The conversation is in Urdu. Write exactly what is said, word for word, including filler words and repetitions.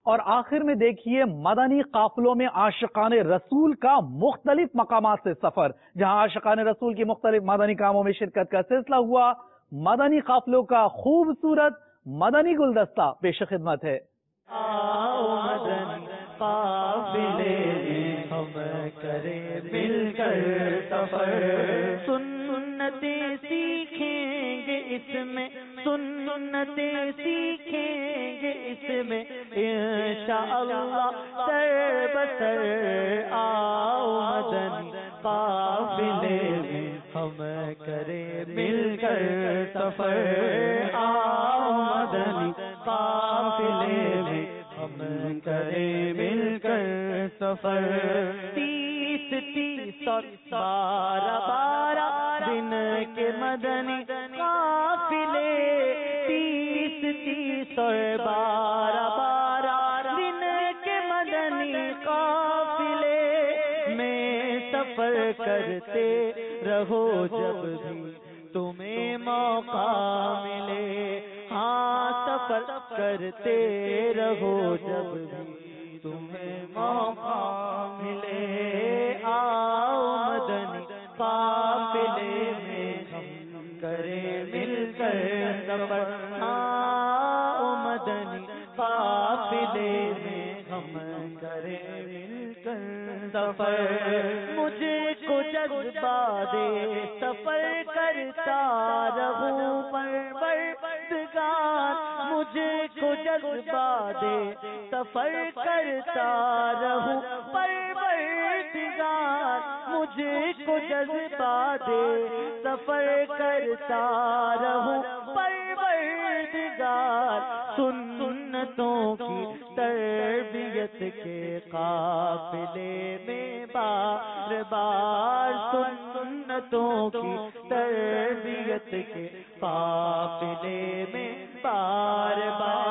اور آخر میں دیکھیے مدنی قافلوں میں عاشقان رسول کا مختلف مقامات سے سفر، جہاں عاشقان رسول کی مختلف مدنی کاموں میں شرکت کا سلسلہ ہوا۔ مدنی قافلوں کا خوبصورت مدنی گلدستہ پیش خدمت ہے۔ آؤ مدنی قافلے میں ہم کریں مل کر سفر، سنتیں سیکھیں گے اس میں، سنتیں سیکھیں گے اس میں انشاءاللہ سر بسر۔ آؤ مدنی قافلے میں ہم کریں مل کر سفر، آؤ مدنی قافلے میں ہم کریں مل کر سفر۔ تیس تیس اور بارہ بارہ دن کے مدنی قافلے، تیس تیس اور بارہ بارہ دن کے مدنی قافلے میں سفر کرتے رہو جب بھی تمہیں موقع ملے، ہاں سفر کرتے رہو جب بھی تمہیں موقع ملے۔ آؤ مدنی قافلے میں ہم کریں مل کر سفر، آؤ مدنی قافلے میں ہم کریں مل کر سفر۔ مجھے کو جذبہ دے سفر کرتا رہوں پروردگار، مجھے کو جذبہ دے سفر کرتا رہوں پروردگار، مجھے کو جذبہ دے سفر کرتا رہوں پروردگار۔ سنتوں کی تربیت کے قافلے میں بار بار، سنتوں کی تربیت کے قافلے میں بار بار۔